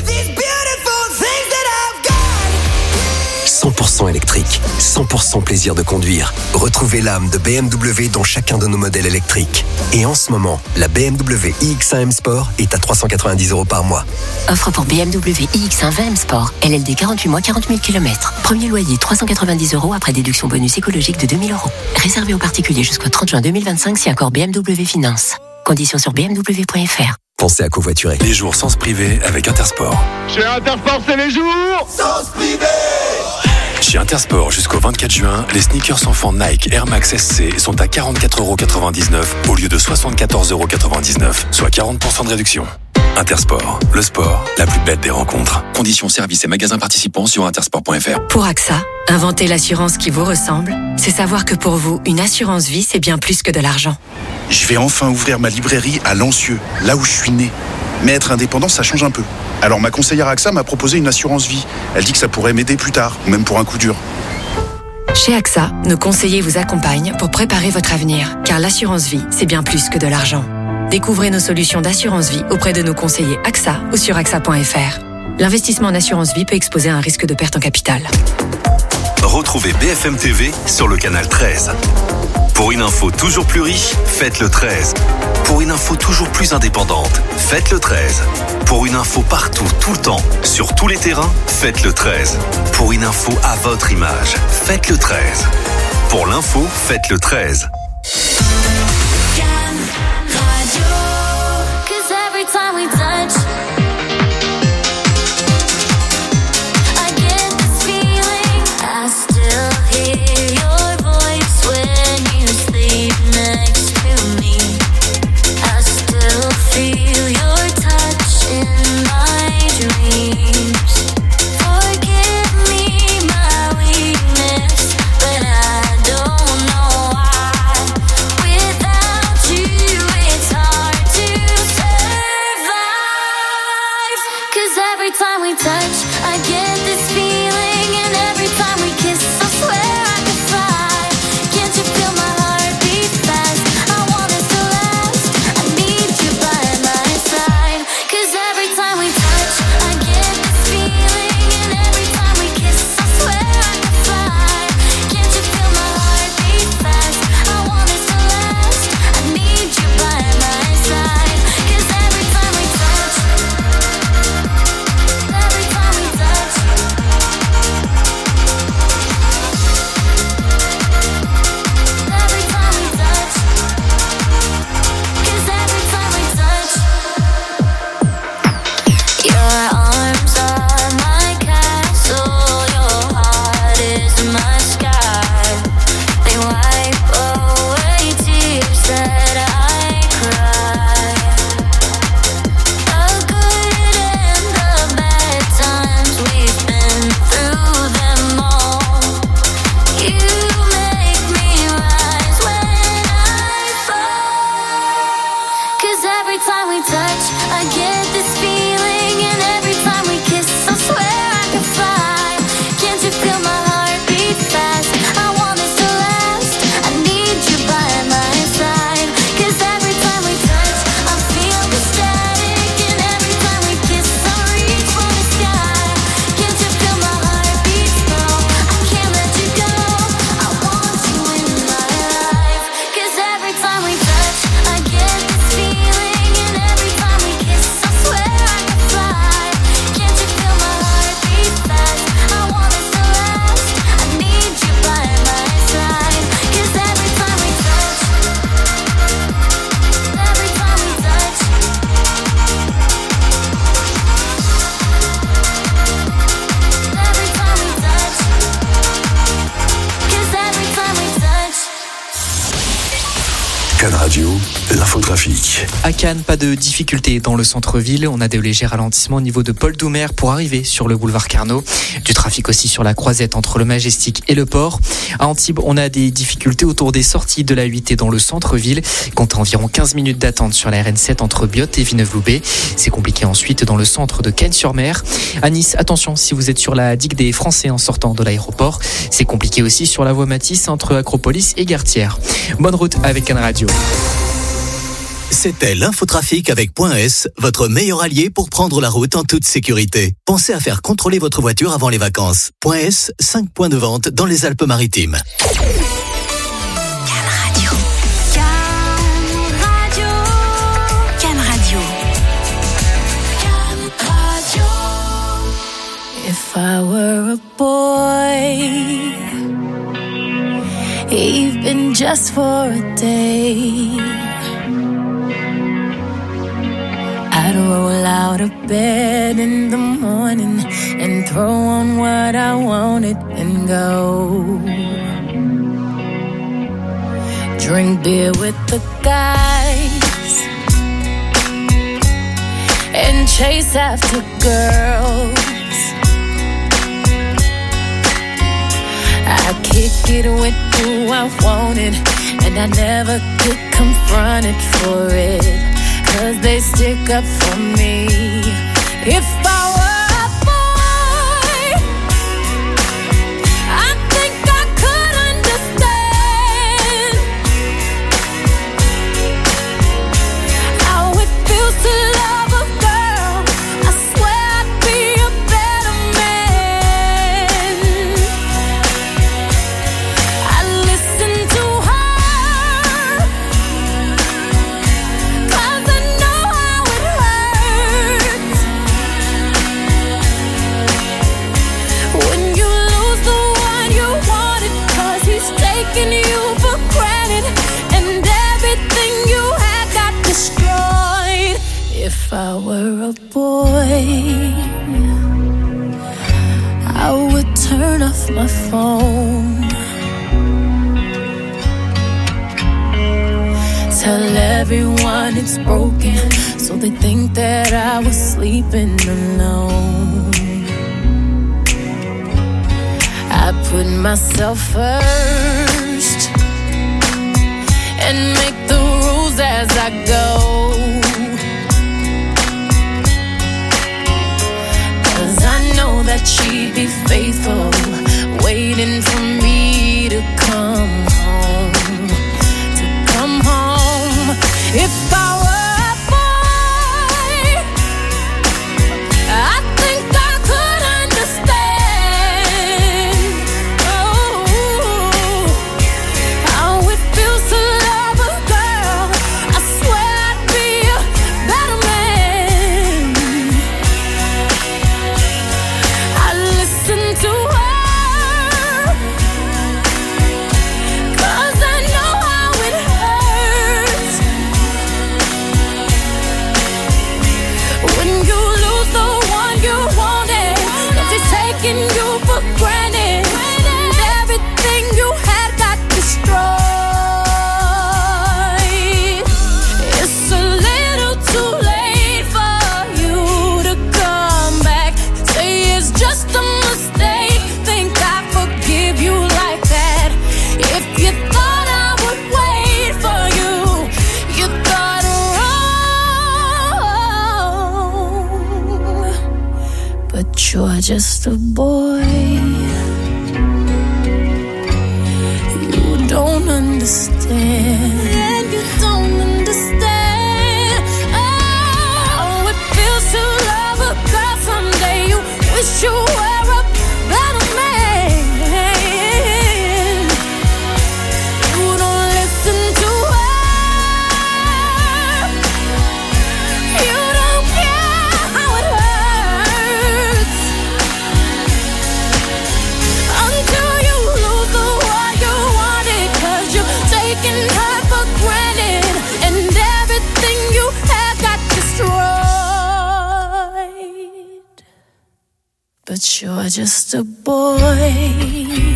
100% électrique, 100% plaisir de conduire. Retrouvez l'âme de BMW dans chacun de nos modèles électriques. Et en ce moment, la BMW iX1 M Sport est à 390 € par mois. Offre pour BMW iX1 20 Sport, LLD 48 mois, 40 000 km. Premier loyer 390 € après déduction bonus écologique de 2 000 €. Réservé aux particuliers jusqu'au 30 juin 2025 si accord BMW Finance. Conditions sur bmw.fr. Pensez à covoiturer. Les jours sens privé avec Intersport. Chez Intersport, c'est les jours Sens privé. Chez Intersport, jusqu'au 24 juin, les sneakers enfants Nike Air Max SC sont à 44,99 € au lieu de 74,99 €, soit 40% de réduction. Intersport, le sport, la plus belle des rencontres. Conditions, services et magasins participants sur intersport.fr. Pour AXA, inventer l'assurance qui vous ressemble, c'est savoir que pour vous, une assurance vie, c'est bien plus que de l'argent. Je vais enfin ouvrir ma librairie à Lancieux, là où je suis né. Mais être indépendant, ça change un peu. Alors ma conseillère AXA m'a proposé une assurance vie. Elle dit que ça pourrait m'aider plus tard, ou même pour un coup dur. Chez AXA, nos conseillers vous accompagnent pour préparer votre avenir, car l'assurance vie, c'est bien plus que de l'argent. Découvrez nos solutions d'assurance vie auprès de nos conseillers AXA ou sur AXA.fr. L'investissement en assurance vie peut exposer à un risque de perte en capital. Retrouvez BFM TV sur le canal 13. Pour une info toujours plus riche, faites le 13. Pour une info toujours plus indépendante, faites le 13. Pour une info partout, tout le temps, sur tous les terrains, faites le 13. Pour une info à votre image, faites le 13. Pour l'info, faites le 13. l'infotrafic. À Cannes, pas de difficultés dans le centre-ville. On a des légers ralentissements au niveau de Paul Doumer pour arriver sur le boulevard Carnot. Du trafic aussi sur la croisette entre le Majestic et le port. À Antibes, on a des difficultés autour des sorties de la 8 et dans le centre-ville. Comptez environ 15 minutes d'attente sur la RN7 entre Biot et Villeneuve-Loubet. C'est compliqué ensuite dans le centre de Cannes-sur-Mer. À Nice, attention si vous êtes sur la digue des Français en sortant de l'aéroport. C'est compliqué aussi sur la voie Matisse entre Acropolis et Gartière. Bonne route avec Cannes Radio. C'était l'infotrafic avec .S, votre meilleur allié pour prendre la route en toute sécurité. Pensez à faire contrôler votre voiture avant les vacances. .S, 5 points de vente dans les Alpes-Maritimes. If I were a boy, even just for a day, I'd roll out of bed in the morning and throw on what I wanted and go. Drink beer with the guys and chase after girls. I kick it with who I wanted, and I never get confronted for it, 'cause they stick up for me. If I were a boy, I think I could understand how it feels to love a girl. I swear I'd be a better man. I listen to her, 'cause I know how it hurts when you lose the one you wanted, 'cause he's taking you for granted and everything you had got destroyed. If I were a boy, I would turn off my phone, tell everyone it's broken, so they think that I was sleeping alone. I put myself first and make the rules as I go, 'cause I know that she'd be faithful, waiting for me to come home, to come home. If I were a boy, I think I could understand, oh, how it feels to love a girl. I swear I'd be a better man. I listen to her, 'cause I know how it hurts when you lose the one you wanted, 'cause he's taking you for granted and everything you had got destroyed. It's a little too late for you to come back. Say it's just a mistake, think I forgive you like that. If you thought I would wait for you, you thought wrong. But you're just a boy, you don't understand. And you don't understand how it feels to love a girl. Someday you wish you were a better man. You don't listen to her, you don't care how it hurts, until you lose the one you wanted, 'cause you're taking her for granted and everything you had got destroyed. But you're just a boy.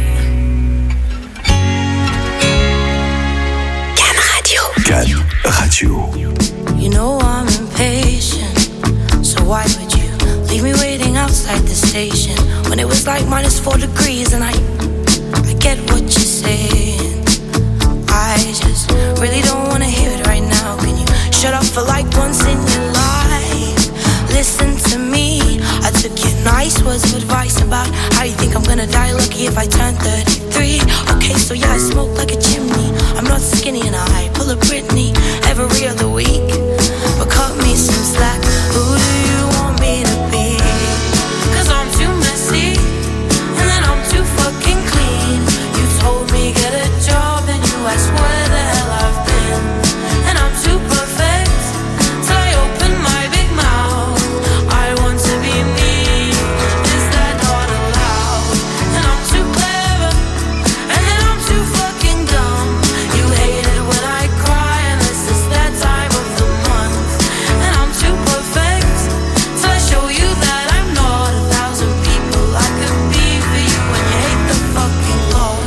Cannes Radio. Radio. You know I'm impatient, so why would you leave me waiting outside the station when it was like -4 degrees? And I get what you're saying. I just really don't wanna hear it right now. Can you shut up for like once in your life? Listen to me. I took your nice words of advice about how you think I'm gonna die lucky if I turn 33. Okay, so yeah, I smoke like a chimney. I'm not skinny and I pull a Britney every other week. But cut me some slack. Who do you want me to be? 'Cause I'm too messy and then I'm too fucking clean. You told me get a job and you asked where the hell I've been. And I'm too perfect till I open my big mouth. I want to be me. Is that not allowed? And I'm too clever and then I'm too fucking dumb. You hate it when I cry unless it's that time of the month. And I'm too perfect till I show you that I'm not 1,000 people I could be for you. And you hate the fucking Lord.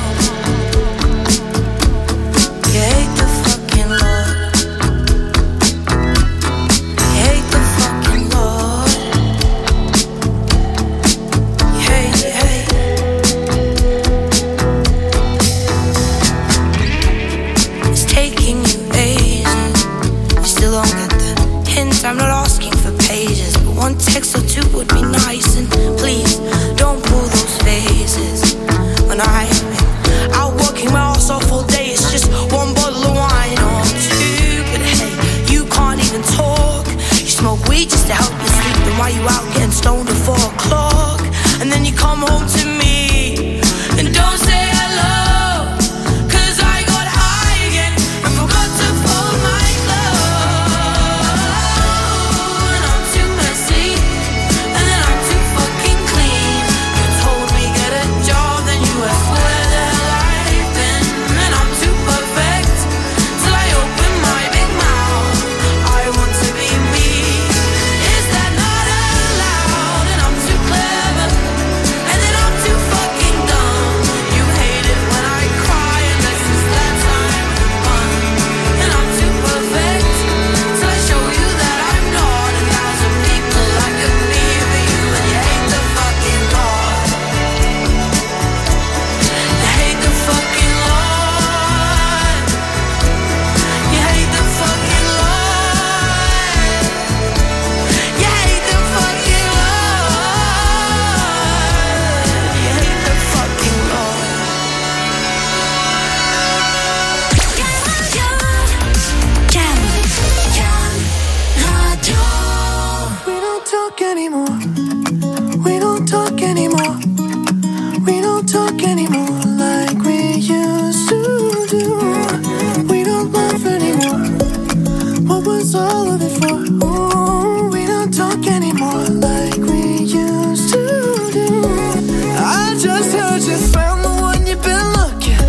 You hate the fucking Lord. You hate the fucking Lord. You hate, you hate. It's taking you ages. You still don't get the hint. I'm not asking for pages, but one text or two would be nice. And please don't pull those faces when I've been out working my ass off all day. It's just one bottle of wine or two. But hey, you can't even talk. You smoke weed just to help you sleep. Then why you out getting stoned at 4 o'clock? And then you come home to me and don't say hello. 'Cause I got high again and forgot to fold my clothes. And I'm too messy and then I'm too fucking clean. You told me get a job, then you asked where the hell I've been. And I'm too perfect till I open my big mouth. I want to be me. Is that not allowed? And I'm too clever and then I'm too fucking dumb. You hate it when I cry unless it's that time of the month. And I'm too perfect till I show you that I'm not 1,000 people I could be for you. And you hate the fucking Lord. You hate the fucking Lord. You hate the fucking Lord. You hate the fucking Lord. You hate the fucking Lord. We don't talk anymore. We don't talk anymore. We don't talk anymore like we used to do. We don't laugh anymore. What was all of it for? Ooh, we don't talk anymore like we used to do. I just heard you found the one you've been looking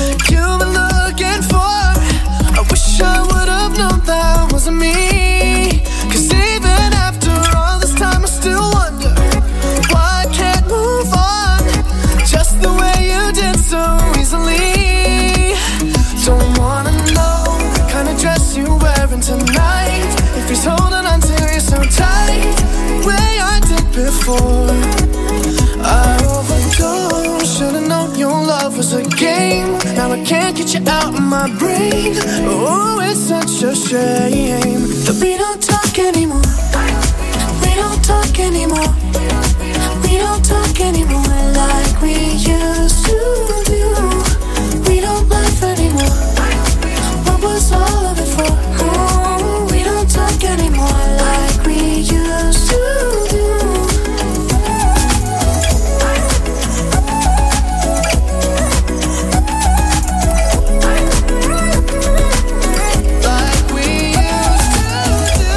for. I wish I would have known that wasn't me. 'Cause even after all this time I still wonder why I can't move on just the way you did so easily. Don't wanna know the kind of dress you're wearing tonight. If he's holding on to you so tight, the way I did before. I overdosed, should've known your love was a game. Now I can't get you out of my brain. Oh, it's such a shame that we don't talk anymore. We don't talk anymore. We don't talk anymore like we used to do. We don't laugh anymore. What was all of it for? Oh, we don't talk anymore like we used to do. Like we used to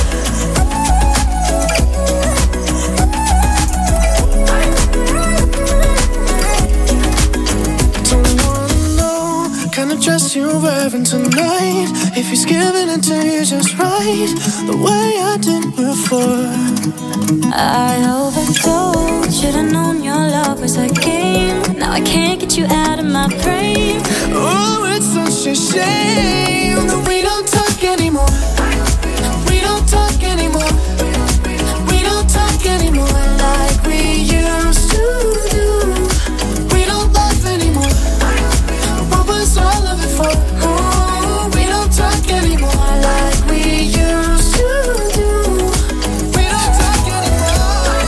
do. Don't wanna know the kind of dress you're wearing tonight. If he's giving it to you just right, the way I did before. I overdosed. Should've known your love was a game. Now I can't get you out of my brain. Oh, it's such a shame that we don't talk talk anymore. We don't talk anymore. We don't talk anymore like we used to do. We don't love anymore. What was all of it for? Oh, we don't talk anymore like we used to do. We don't talk anymore.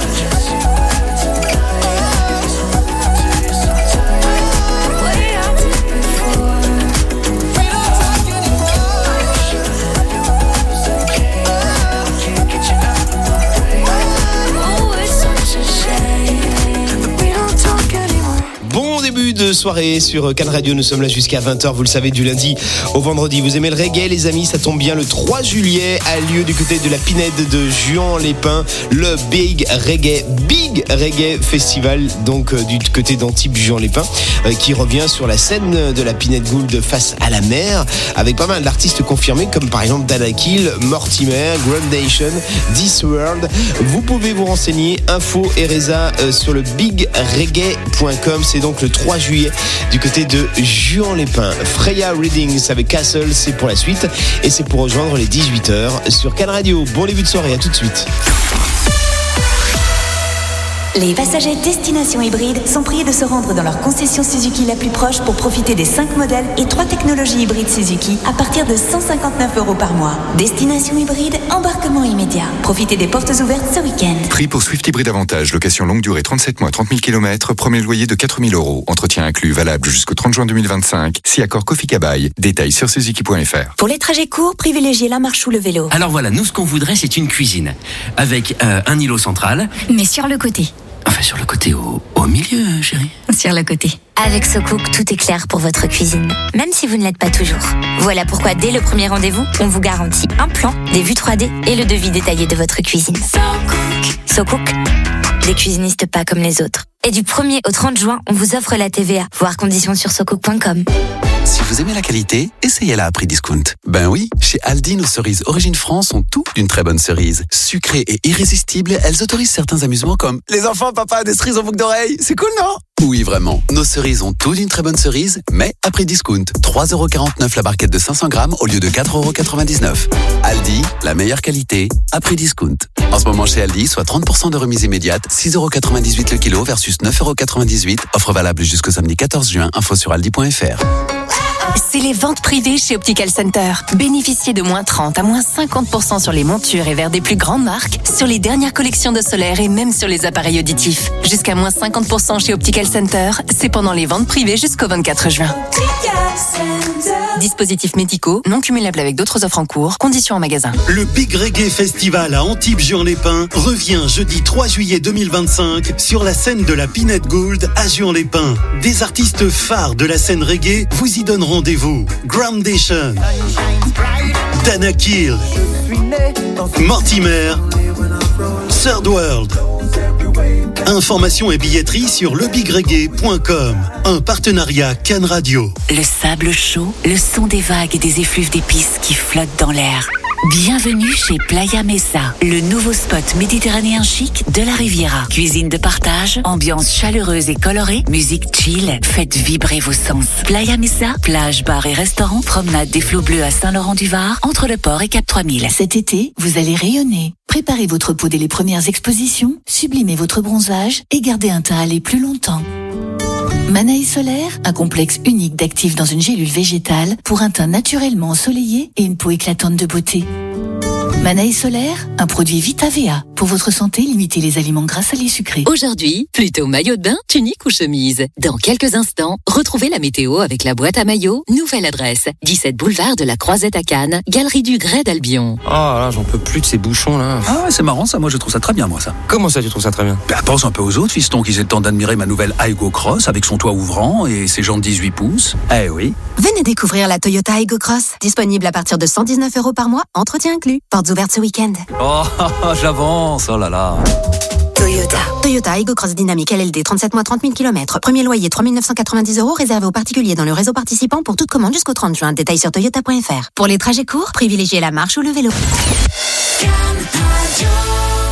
Way out before. We don't talk anymore. Oh, it's such a shame. We don't talk anymore. Bon début de soirée sur Can Radio, nous sommes là jusqu'à 20h, vous le savez, du lundi au vendredi. Vous aimez le reggae les amis, ça tombe bien, le 3 juillet a lieu du côté de la Pinède de Juan-les-Pins, le Big Reggae Festival, donc du côté d'Antibes Juan-les-Pins, qui revient sur la scène de la Pinède Gould face à la mer, avec pas mal d'artistes confirmés comme par exemple Danakil, Mortimer, Groundation, This World. Vous pouvez vous renseigner, info et Reza sur le bigreggae.com. C'est donc le 3 juillet du côté de Juan-les-Pins. Freya Readings avec Castle, c'est pour la suite et c'est pour rejoindre les 18h sur Can Radio. Bon début de soirée, à tout de suite. Les passagers destination hybride sont priés de se rendre dans leur concession Suzuki la plus proche pour profiter des 5 modèles et 3 technologies hybrides Suzuki à partir de 159 € par mois. Destination hybride, embarquement immédiat. Profitez des portes ouvertes ce week-end. Prix pour Swift Hybride Avantage, location longue durée 37 mois, 30 000 km, premier loyer de 4 000 €. Entretien inclus, valable jusqu'au 30 juin 2025. Si accord Kofi Kabaï. Détails sur suzuki.fr. Pour les trajets courts, privilégiez la marche ou le vélo. Alors voilà, nous ce qu'on voudrait c'est une cuisine avec un îlot central. Mais sur le côté. Enfin sur le côté au milieu chérie. Sur le côté. Avec SoCook, tout est clair pour votre cuisine, même si vous ne l'êtes pas toujours. Voilà pourquoi dès le premier rendez-vous, on vous garantit un plan, des vues 3D et le devis détaillé de votre cuisine. SoCook, des cuisinistes pas comme les autres. Et du 1er au 30 juin, on vous offre la TVA. Voir conditions sur socook.com. Si vous aimez la qualité, essayez-la à prix discount. Ben oui, chez Aldi, nos cerises Origine France sont toutes d'une très bonne cerise. Sucrées et irrésistibles, elles autorisent certains amusements comme les enfants, papa a des cerises en boucle d'oreille. C'est cool, non? Oui, vraiment. Nos cerises ont toutes d'une très bonne cerise, mais à prix discount. 3,49 € la barquette de 500 grammes au lieu de 4,99 €. Aldi, la meilleure qualité, à prix discount. En ce moment chez Aldi, soit 30% de remise immédiate, 6,98 € le kilo versus 9,98 €. Offre valable jusqu'au samedi 14 juin. Info sur aldi.fr. C'est les ventes privées chez Optical Center. Bénéficiez de moins 30 à moins 50% sur les montures et verres des plus grandes marques, sur les dernières collections de solaire et même sur les appareils auditifs. Jusqu'à moins 50% chez Optical Center, c'est pendant les ventes privées jusqu'au 24 juin. Dispositifs médicaux, non cumulables avec d'autres offres en cours, conditions en magasin. Le Big Reggae Festival à Antibes-Juan-les-Pins revient jeudi 3 juillet 2025 sur la scène de la Pinède Gould à Juan-les-Pins. Des artistes phares de la scène reggae vous y donnent rendez-vous. Groundation, Danakil, Mortimer, Third World. Informations et billetterie sur lebigreggae.com. Un partenariat Can Radio. Le sable chaud, le son des vagues et des effluves d'épices qui flottent dans l'air. Bienvenue chez Playa Mesa, le nouveau spot méditerranéen chic de la Riviera. Cuisine de partage, ambiance chaleureuse et colorée, musique chill, faites vibrer vos sens. Playa Mesa, plage, bar et restaurant, promenade des flots bleus à Saint-Laurent-du-Var, entre le port et Cap 3000. Cet été, vous allez rayonner. Préparez votre peau dès les premières expositions, sublimez votre bronzage et gardez un teint allé plus longtemps. Manaï Solaire, un complexe unique d'actifs dans une gélule végétale pour un teint naturellement ensoleillé et une peau éclatante de beauté. Manaï Solaire, un produit VitaVA. Pour votre santé, limitez les aliments gras, salés, sucrés. Aujourd'hui, plutôt maillot de bain, tunique ou chemise. Dans quelques instants, retrouvez la météo avec la boîte à maillots. Nouvelle adresse, 17 boulevard de la Croisette à Cannes, Galerie du Grès d'Albion. Oh là, j'en peux plus de ces bouchons là. Ah ouais, c'est marrant ça, moi je trouve ça très bien moi ça. Comment ça tu trouves ça très bien? Bah, pense un peu aux autres fistons qui aient le temps d'admirer ma nouvelle Aygo Cross avec son toit ouvrant et ses jantes 18 pouces. Eh oui. Venez découvrir la Toyota Aygo Cross, disponible à partir de 119 € par mois, entretien inclus. Portes ouvertes ce week-end. Oh, j'avance, oh là là. Toyota Aygo Cross Dynamique LLD, 37 mois, 30 000 km. Premier loyer 3 990 €, réservé aux particuliers dans le réseau participant pour toute commande jusqu'au 30 juin. Détails sur toyota.fr. Pour les trajets courts, privilégiez la marche ou le vélo. Can Radio.